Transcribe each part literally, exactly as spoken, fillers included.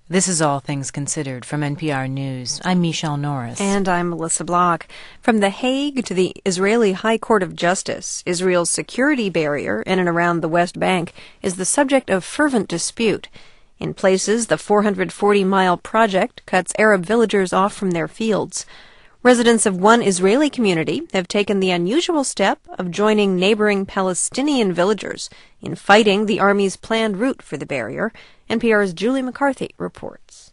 This is All Things Considered from N P R News. I'm Michelle Norris. And I'm Melissa Block. From The Hague to the Israeli High Court of Justice, Israel's security barrier in and around the West Bank is the subject of fervent dispute. In places, the four hundred forty mile project cuts Arab villagers off from their fields. Residents of one Israeli community have taken the unusual step of joining neighboring Palestinian villagers in fighting the army's planned route for the barrier. N P R's Julie McCarthy reports.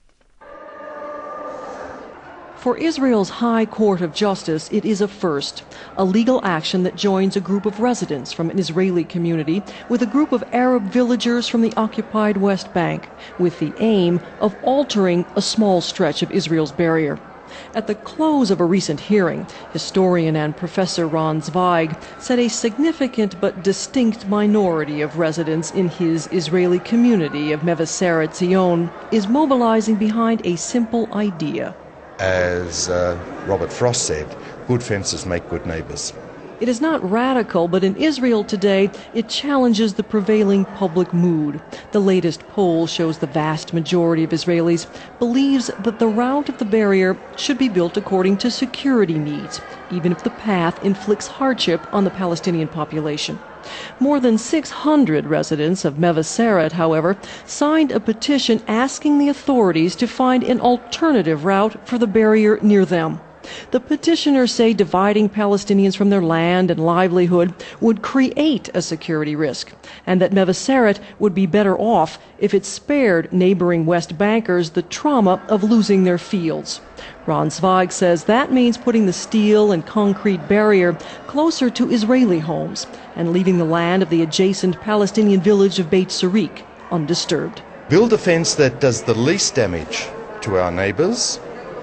For Israel's High Court of Justice, it is a first, a legal action that joins a group of residents from an Israeli community with a group of Arab villagers from the occupied West Bank, with the aim of altering a small stretch of Israel's barrier. At the close of a recent hearing, historian and professor Ron Zweig said a significant but distinct minority of residents in his Israeli community of Mevaseret Zion is mobilizing behind a simple idea. As uh, Robert Frost said, good fences make good neighbors. It is not radical, but in Israel today, it challenges the prevailing public mood. The latest poll shows the vast majority of Israelis believes that the route of the barrier should be built according to security needs, even if the path inflicts hardship on the Palestinian population. More than six hundred residents of Mevaseret, however, signed a petition asking the authorities to find an alternative route for the barrier near them. The petitioners say dividing Palestinians from their land and livelihood would create a security risk, and that Mevaseret would be better off if it spared neighboring West Bankers the trauma of losing their fields. Ron Zweig says that means putting the steel and concrete barrier closer to Israeli homes and leaving the land of the adjacent Palestinian village of Beit Sarik undisturbed. Build a fence that does the least damage to our neighbors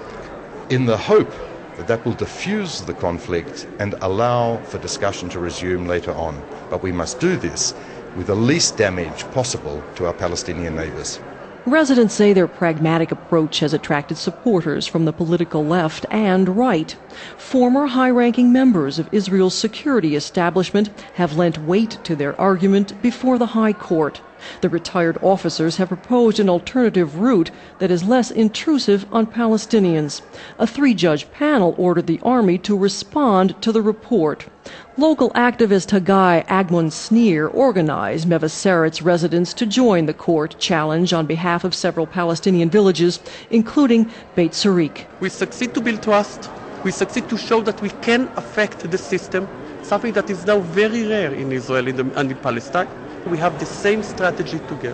in the hope that that will diffuse the conflict and allow for discussion to resume later on. But we must do this with the least damage possible to our Palestinian neighbors. Residents say their pragmatic approach has attracted supporters from the political left and right. Former high-ranking members of Israel's security establishment have lent weight to their argument before the High Court. The retired officers have proposed an alternative route that is less intrusive on Palestinians. A three-judge panel ordered the army to respond to the report. Local activist Haggai Agmon Sneer organized Mevaseret's residents to join the court challenge on behalf of several Palestinian villages, including Beit Sarik. We succeed to build trust. We succeed to show that we can affect the system, something that is now very rare in Israel and in Palestine. We have the same strategy together.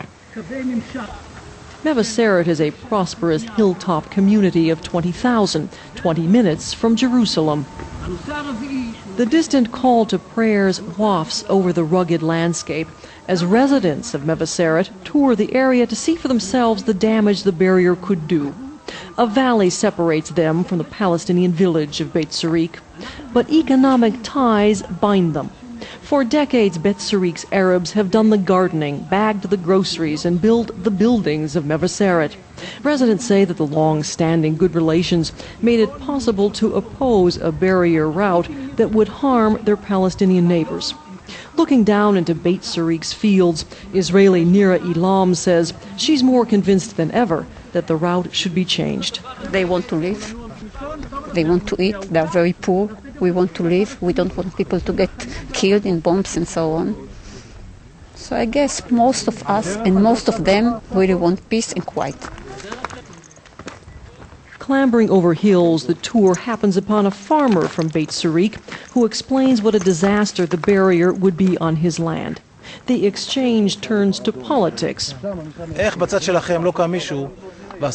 Mevaseret is a prosperous hilltop community of twenty thousand, twenty minutes from Jerusalem. The distant call to prayers wafts over the rugged landscape as residents of Mevaseret tour the area to see for themselves the damage the barrier could do. A valley separates them from the Palestinian village of Beit Sarik, but economic ties bind them. For decades, Beit Sarik's Arabs have done the gardening, bagged the groceries, and built the buildings of Mevaseret. Residents say that the long-standing good relations made it possible to oppose a barrier route that would harm their Palestinian neighbors. Looking down into Beit Sarik's fields, Israeli Nira Elam says she's more convinced than ever that the route should be changed. They want to live. They want to eat. They are very poor. We want to live. We don't want people to get killed in bombs and so on. So I guess most of us and most of them really want peace and quiet. Clambering over hills, the tour happens upon a farmer from Beit Sarik who explains what a disaster the barrier would be on his land. The exchange turns to politics. And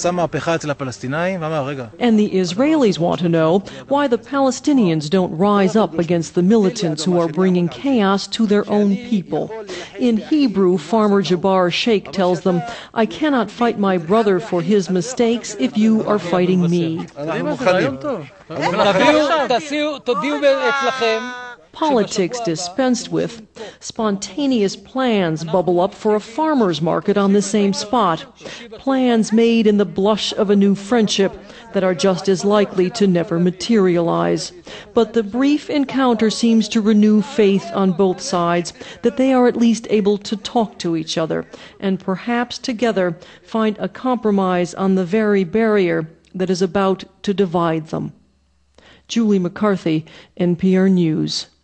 the Israelis want to know why the Palestinians don't rise up against the militants who are bringing chaos to their own people. In Hebrew, farmer Jabbar Sheikh tells them, "I cannot fight my brother for his mistakes if you are fighting me." politics dispensed with. Spontaneous plans bubble up for a farmer's market on the same spot. Plans made in the blush of a new friendship that are just as likely to never materialize. But the brief encounter seems to renew faith on both sides that they are at least able to talk to each other and perhaps together find a compromise on the very barrier that is about to divide them. Julie McCarthy, N P R News.